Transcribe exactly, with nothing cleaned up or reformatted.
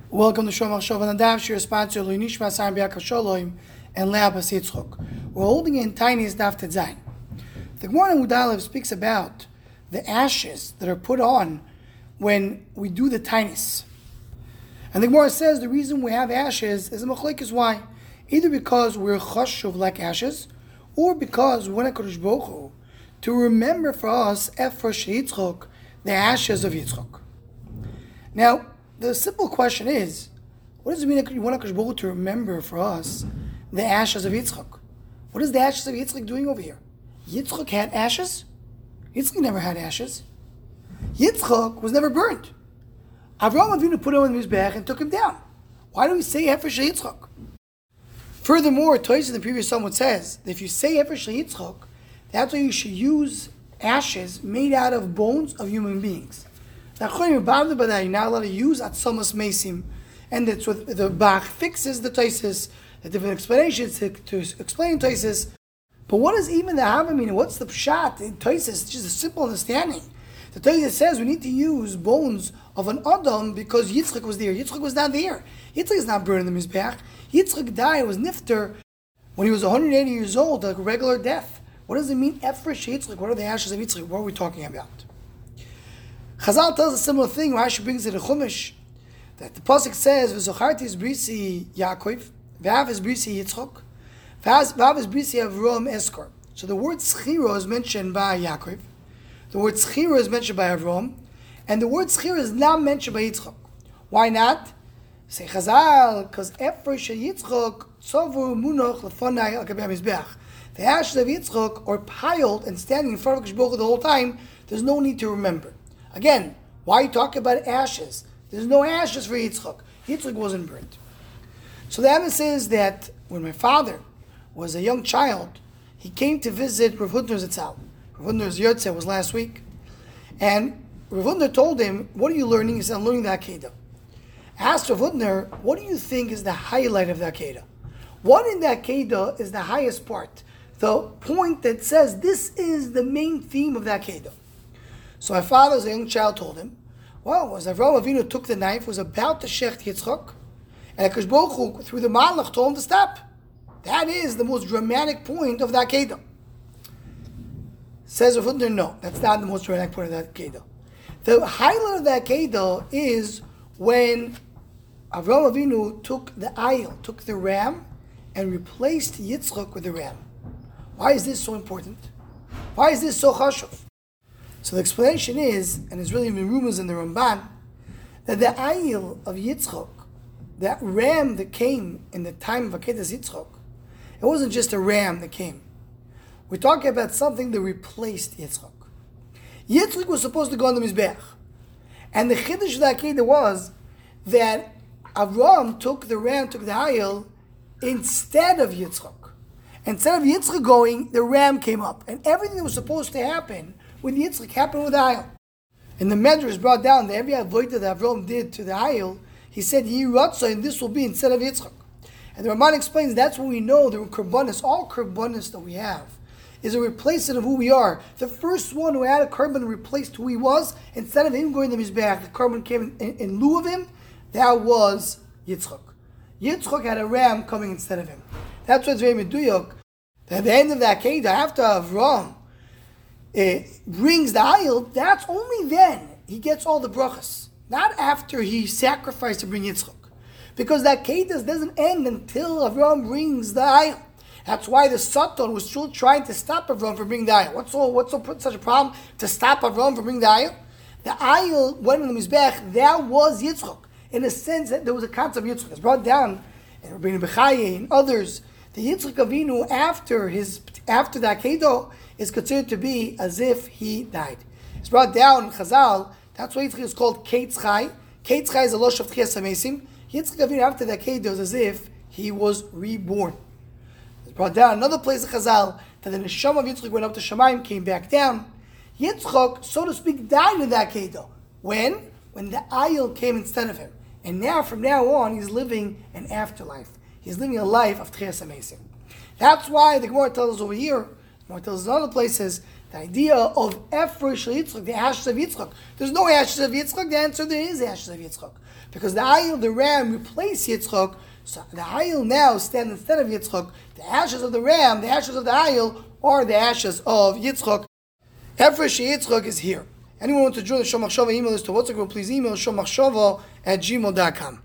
Welcome to Shomach Shov and Adav, your sponsor, Nishma San Biaka Shalom, and Leah Bas Yitzchok. We're holding in Tiniest Daf Tetzayin. The Gemara in Udalev speaks about the ashes that are put on when we do the Tiniest. And the Gemara says the reason we have ashes is a machlek is why. Either because we're chashuv like ashes, or because we want HaKadosh Baruch Hu to remember for us Efer Yitzchok, the ashes of Yitzchok. Now, the simple question is, what does it mean that you want HaKadosh Baruch Hu to remember for us the ashes of Yitzchok? What is the ashes of Yitzchok doing over here? Yitzchok had ashes? Yitzchok never had ashes. Yitzchok was never burned. Avraham Avinu put him on the Mizbech and took him down. Why do we say Efer Yitzchok? Furthermore, Toys in the previous Talmud says that if you say Efer Yitzchok, that's why you should use ashes made out of bones of human beings. Now, you're not allowed to use Atzomas Mesim, and that's what the Bach fixes the Toises, the different explanations to, to explain Toises. But what is even the Hava meaning? What's the Pshat in Toises? It's just a simple understanding. The Toises says we need to use bones of an Adam because Yitzchak was there. Yitzchak was not there. Yitzchak is not burned in the Mizbeach. Yitzchak died, was Nifter, when he was one hundred eighty years old, like a regular death. What does it mean, Efer Yitzchak? What are the ashes of Yitzchak? What are we talking about? Chazal tells a similar thing. Rashi brings it in Chumash that the pasuk says, "V'zocharti brisi Yaakov, v'av es brisi Yitzchok, v'av es brisi Avraham Eskor." So the word Tzchira is mentioned by Yaakov, the word Tzchira is mentioned by Avraham, and the word Tzchira is not mentioned by Yitzchok. Why not? Say Chazal, because Efer Yitzchok tzovu munoch lefonai al gabei mizbeach. The ashes of Yitzchok are piled and standing in front of Hakadosh Baruch Hu the whole time. There's no need to remember. Again, why you talk about ashes? There's no ashes for Yitzchok. Yitzchok wasn't burnt. So the Amos says that when my father was a young child, he came to visit Rav Hutner Zatzal. Rav Hutner's Yotze was last week. And Rav Hutner told him, what are you learning? He said, I'm learning the Akedah. Asked Rav Hutner, what do you think is the highlight of the Akedah? What in the Akedah is the highest part? The point that says this is the main theme of the Akedah. So my father, as a young child, told him, well, as Avraham Avinu took the knife, was about to shecht Yitzchok, and HaKadosh Baruch Hu, through the Malach, told him to stop. That is the most dramatic point of the Akedah. Says Rav Hutner, no, that's not the most dramatic point of the Akedah. The highlight of the Akedah is when Avraham Avinu took the ayil, took the ram, and replaced Yitzchok with the ram. Why is this so important? Why is this so chashuv? So the explanation is, and it's really rumors in the Ramban, that the ayil of Yitzchok, that ram that came in the time of Akedas Yitzchok, it wasn't just a ram that came. We're talking about something that replaced Yitzchok. Yitzchok was supposed to go on the Mizbeach. And the Chiddush of the Akedah was that Avram took the ram, took the ayil, instead of Yitzchok. Instead of Yitzchok going, the ram came up. And everything that was supposed to happen with Yitzchak happened with the ayil. And the Medrash brought down that every avodah that Avraham did to the ayil, he said, Yi Ratzah, and this will be instead of Yitzchak. And the Ramban explains that's when we know the Karbanis, all Karbanis that we have, is a replacement of who we are. The first one who had a Karban replaced who he was, instead of him going to his back, the Karban came in, in, in lieu of him, that was Yitzchak. Yitzchak had a ram coming instead of him. That's what's very meduyok. At the end of the Akedah, after Avraham uh, brings the ayil, that's only then he gets all the brachas. Not after he sacrificed to bring Yitzchak. Because the Akedah doesn't end until Avraham brings the ayil. That's why the Satan was still trying to stop Avraham from bringing the ayil. What's so, what's so such a problem to stop Avraham from bringing the ayil? The ayil went in the Mizbech, that was Yitzchak. In a sense that there was a concept of Yitzchak. It's brought down in Rabbeinu Bechaye and others. The Yitzchak Avinu after his after the Akedah is considered to be as if he died. It's brought down in Chazal. That's why Yitzchak is called Ketz Chai. Ketz Chai is a losh of Tchias HaMesim. Yitzchak Avinu after the Akedah is as if he was reborn. It's brought down another place in Chazal that the neshama of Yitzchak went up to Shamayim, came back down. Yitzchak, so to speak, died in the Akedah. When? When the ayil came instead of him. And now, from now on, he's living an afterlife. He's living a life of Tchias HaMesim. That's why the Gemara tells us over here, the Gemara tells us in other places, the idea of Efer Yitzchak, the ashes of Yitzchak. There's no ashes of Yitzchak. The answer, there is ashes of Yitzchak. Because the Ayil of the ram replaced Yitzchok, so the Ayil now stand instead of Yitzchok. The ashes of the ram, the ashes of the Ayil, are the ashes of Yitzchok. Hefresh Yitzchok is here. Anyone want to join the Shomachshava email list to WhatsApp group, please email shomachshava at gmail dot com.